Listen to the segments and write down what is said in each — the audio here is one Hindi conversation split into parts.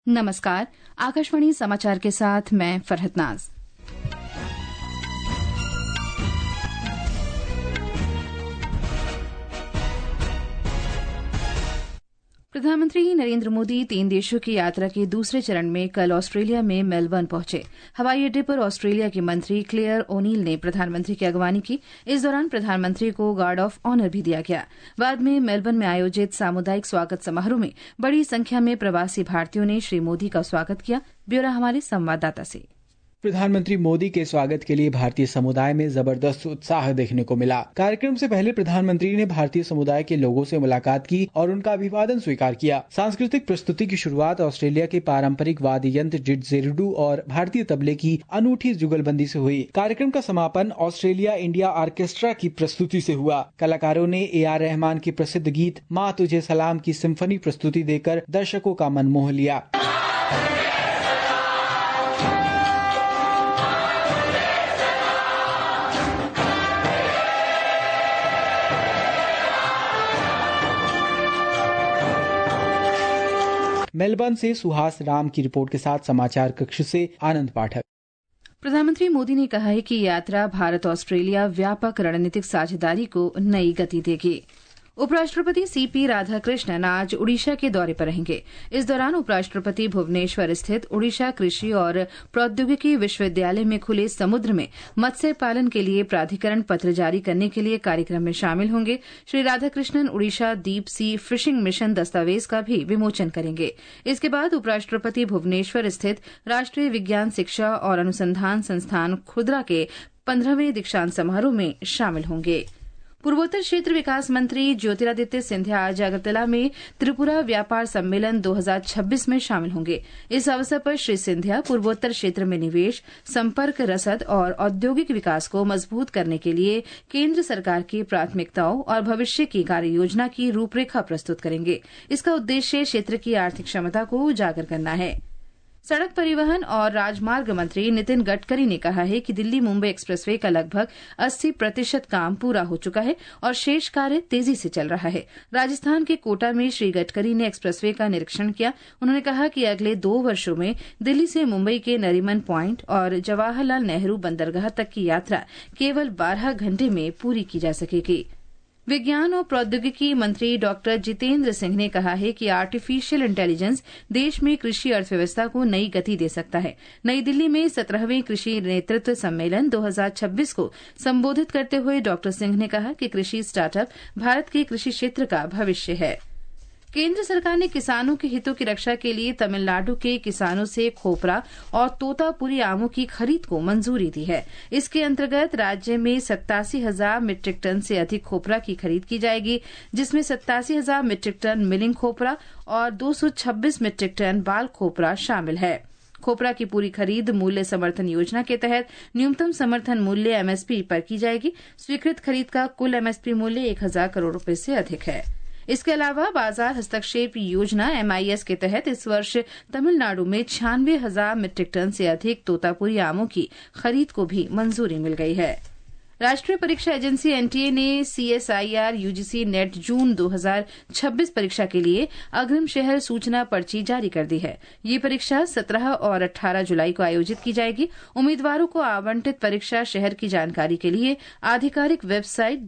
नमस्कार, आकाशवाणी समाचार के साथ मैं फरहत नाज। प्रधानमंत्री नरेंद्र मोदी 3 देशों की यात्रा के दूसरे चरण में कल ऑस्ट्रेलिया में मेलबर्न पहुंचे। हवाई अड्डे पर ऑस्ट्रेलिया की मंत्री क्लेयर ओनील ने प्रधानमंत्री की अगवानी की। इस दौरान प्रधानमंत्री को गार्ड ऑफ ऑनर भी दिया गया। बाद में मेलबर्न में आयोजित सामुदायिक स्वागत समारोह में बड़ी संख्या में प्रवासी भारतीयों ने श्री मोदी का स्वागत किया। ब्यौरा हमारे संवाददाता से। प्रधानमंत्री मोदी के स्वागत के लिए भारतीय समुदाय में जबरदस्त उत्साह देखने को मिला। कार्यक्रम से पहले प्रधानमंत्री ने भारतीय समुदाय के लोगों से मुलाकात की और उनका अभिवादन स्वीकार किया। सांस्कृतिक प्रस्तुति की शुरुआत ऑस्ट्रेलिया के पारंपरिक वाद्य यंत्र डिडजेरिडू और भारतीय तबले की अनूठी जुगलबंदी से हुई। कार्यक्रम का समापन ऑस्ट्रेलिया इंडिया ऑर्केस्ट्रा की प्रस्तुति से हुआ। कलाकारों ने AR रहमान के प्रसिद्ध गीत माँ तुझे सलाम की सिम्फनी प्रस्तुति देकर दर्शकों का मन मोह लिया। मेलबर्न से सुहास राम की रिपोर्ट के साथ समाचार कक्ष से आनंद पाठक। प्रधानमंत्री मोदी ने कहा है कि यात्रा भारत ऑस्ट्रेलिया व्यापक रणनीतिक साझेदारी को नई गति देगी। उपराष्ट्रपति CP राधाकृष्णन आज उड़ीसा के दौरे पर रहेंगे। इस दौरान उपराष्ट्रपति भुवनेश्वर स्थित उड़ीसा कृषि और प्रौद्योगिकी विश्वविद्यालय में खुले समुद्र में मत्स्य पालन के लिए प्राधिकरण पत्र जारी करने के लिए कार्यक्रम में शामिल होंगे। Shri Radhakrishnan Orissa deep sea fishing mission दस्तावेज का भी विमोचन करेंगे। इसके बाद उपराष्ट्रपति भुवनेश्वर स्थित राष्ट्रीय विज्ञान शिक्षा और अनुसंधान संस्थान खुदरा के 15वें दीक्षांत समारोह में शामिल होंगे। पूर्वोत्तर क्षेत्र विकास मंत्री ज्योतिरादित्य सिंधिया आज अगरतला में त्रिपुरा व्यापार सम्मेलन 2026 में शामिल होंगे। इस अवसर पर श्री सिंधिया पूर्वोत्तर क्षेत्र में निवेश, संपर्क, रसद और औद्योगिक विकास को मजबूत करने के लिए केंद्र सरकार की प्राथमिकताओं और भविष्य की कार्य योजना की रूपरेखा प्रस्तुत करेंगे। इसका उद्देश्य क्षेत्र की आर्थिक क्षमता को उजागर करना है। सड़क परिवहन और राजमार्ग मंत्री नितिन गडकरी ने कहा है कि दिल्ली मुंबई एक्सप्रेसवे का लगभग 80% काम पूरा हो चुका है और शेष कार्य तेजी से चल रहा है। राजस्थान के कोटा में श्री गडकरी ने एक्सप्रेसवे का निरीक्षण किया। उन्होंने कहा कि अगले 2 वर्षों में दिल्ली से मुंबई के नरीमन प्वाइंट और जवाहरलाल नेहरू बंदरगाह तक की यात्रा केवल 12 घंटे में पूरी की जा सकेगी। विज्ञान और प्रौद्योगिकी मंत्री डॉक्टर जितेंद्र सिंह ने कहा है कि आर्टिफिशियल इंटेलिजेंस देश में कृषि अर्थव्यवस्था को नई गति दे सकता है। नई दिल्ली में 17वें कृषि नेतृत्व सम्मेलन 2026 को संबोधित करते हुए डॉक्टर सिंह ने कहा कि कृषि स्टार्टअप भारत के कृषि क्षेत्र का भविष्य है। केंद्र सरकार ने किसानों के हितों की रक्षा के लिए तमिलनाडु के किसानों से खोपरा और तोतापुरी आमों की खरीद को मंजूरी दी है। इसके अंतर्गत राज्य में 87,000 मीट्रिक टन से अधिक खोपरा की खरीद की जाएगी, जिसमें 87,000 मीट्रिक टन मिलिंग खोपरा और 226 मीट्रिक टन बाल खोपरा शामिल है। खोपरा की पूरी खरीद मूल्य समर्थन योजना के तहत न्यूनतम समर्थन मूल्य MSP पर की जाएगी। स्वीकृत खरीद का कुल MSP मूल्य 1,000 करोड़ रुपए से अधिक है। इसके अलावा बाजार हस्तक्षेप योजना MIS के तहत इस वर्ष तमिलनाडु में 96,000 मीट्रिक टन से अधिक तोतापुरी आमों की खरीद को भी मंजूरी मिल गई है। राष्ट्रीय परीक्षा एजेंसी NTA ने CSIR UGC नेट जून 2026 परीक्षा के लिए अग्रिम शहर सूचना पर्ची जारी कर दी है। ये परीक्षा 17 और 18 जुलाई को आयोजित की जाएगी। उम्मीदवारों को आवंटित परीक्षा शहर की जानकारी के लिए आधिकारिक वेबसाइट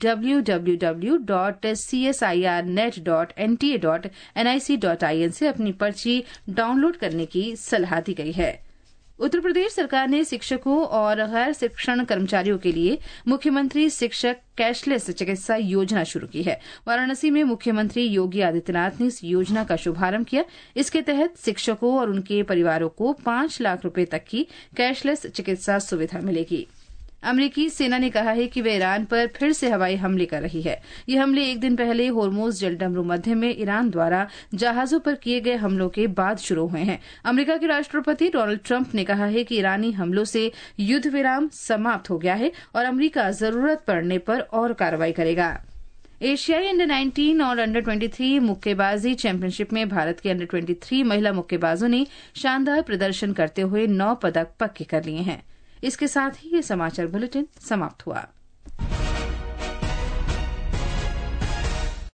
www.csirnet.nta.nic.in से अपनी पर्ची डाउनलोड करने की सलाह दी गई है। उत्तर प्रदेश सरकार ने शिक्षकों और गैर शिक्षण कर्मचारियों के लिए मुख्यमंत्री शिक्षक कैशलेस चिकित्सा योजना शुरू की है। वाराणसी में मुख्यमंत्री योगी आदित्यनाथ ने इस योजना का शुभारंभ किया। इसके तहत शिक्षकों और उनके परिवारों को 5 लाख रुपए तक की कैशलेस चिकित्सा सुविधा मिलेगी। अमेरिकी सेना ने कहा है कि वे ईरान पर फिर से हवाई हमले कर रही है। ये हमले एक दिन पहले होर्मुज जलडमरू मध्य में ईरान द्वारा जहाजों पर किए गए हमलों के बाद शुरू हुए हैं। अमेरिका के राष्ट्रपति डोनाल्ड ट्रंप ने कहा है कि ईरानी हमलों से युद्ध विराम समाप्त हो गया है और अमेरिका जरूरत पड़ने पर और कार्रवाई करेगा। एशियाई अंडर-19 और अंडर-23 मुक्केबाजी चैंपियनशिप में भारत के अंडर-23 महिला मुक्केबाजों ने शानदार प्रदर्शन करते हुए 9 पदक पक्के कर लिए हैं। इसके साथ ही ये समाचार बुलेटिन समाप्त हुआ।